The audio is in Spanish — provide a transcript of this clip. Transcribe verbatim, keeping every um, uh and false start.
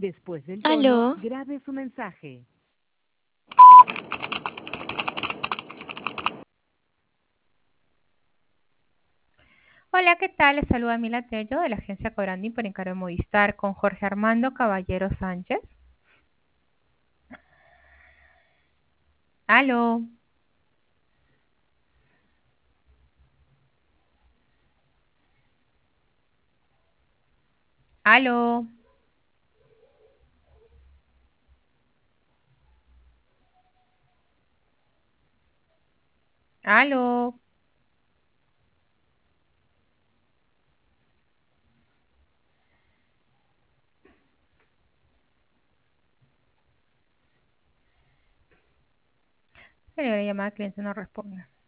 Después del tono, Aló, grabe su mensaje. Hola, ¿qué tal? Les saluda Mila Tello de la agencia Cobranding por encargo de Movistar con Jorge Armando Caballero Sánchez. Aló, aló, aló. Señora llamada cliente no responde.